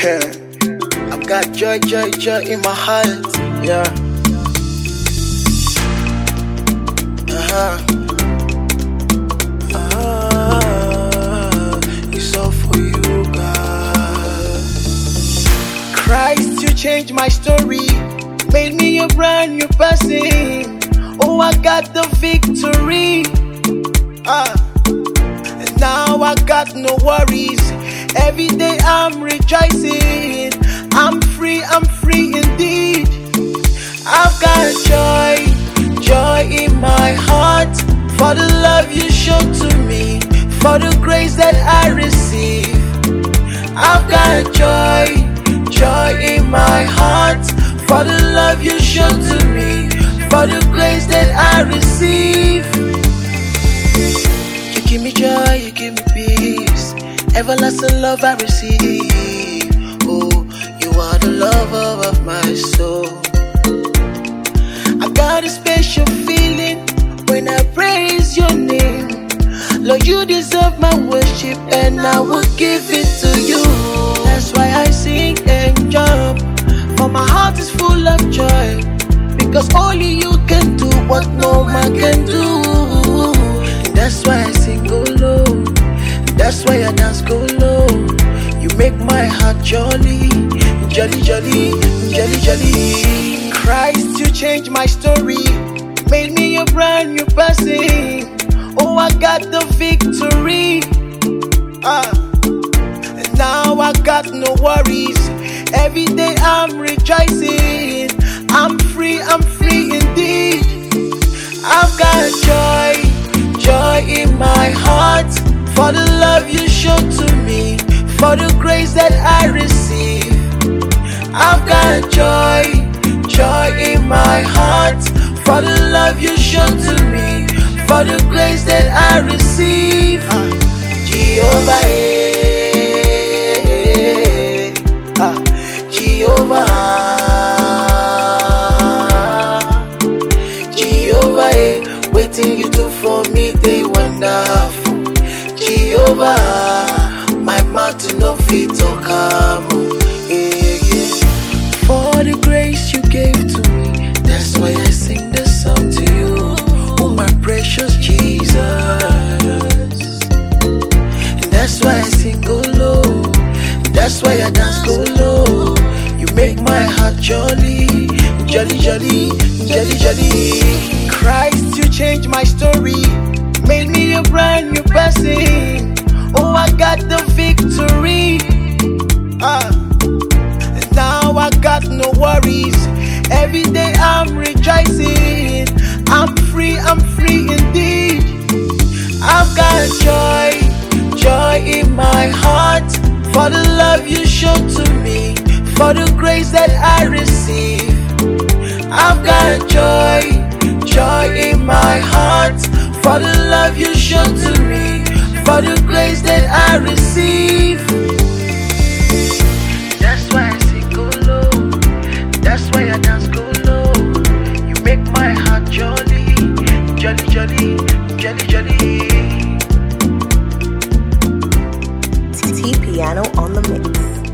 I've got joy, joy, joy in my heart. Yeah. It's all for you, God. Christ, you changed my story, made me a brand new person. Oh, I got the victory. And now I got no worries. Every day I'm rejoicing. I'm free indeed. I've got joy, joy in my heart, for the love you showed to me, for the grace that I receive. I've got joy, joy in my heart, for the love you showed to me, for the grace that I receive. You give me joy, you give me peace, everlasting love I receive. Oh, you are the lover of my soul. I got a special feeling when I praise your name. Lord, you deserve my worship and I will give it to you. That's why I sing and jump, for my heart is full of joy, because only you can do what no man can do. And that's why I sing go low, that's why I dance go low. You make my heart jolly, jolly, jolly, jolly, jolly. Christ, you changed my story, made me a brand new person. Oh, I got the victory. And now I got no worries. Every day I'm rejoicing. I'm free indeed. I've got joy, joy in my heart, for the love you showed to me, for the grace that I receive. I've got joy, joy in my heart, for the love you showed to me, for the grace that I receive. Jehovah, Jehovah, Jehovah, waiting you do for me, they wonderful. Jehovah, my mouth no fit to come. For the grace you gave to me, that's why I sing this song to you. Oh, my precious Jesus. And that's why I sing go low, that's why I dance go low. You make my heart jolly, jolly, jolly, jolly, jolly. Christ, you changed my story, made me a brand new person. Oh, I got the victory. And now I got no worries. Every day I'm rejoicing. I'm free indeed. I've got joy, joy in my heart, for the love you showed to me, for the grace that I receive. I've got joy, joy in my heart, for the love you showed to me, for the grace that I receive. That's why I sing go low, that's why I dance go low. You make my heart jolly, jolly, jolly, jolly, jolly. T Piano on the mix.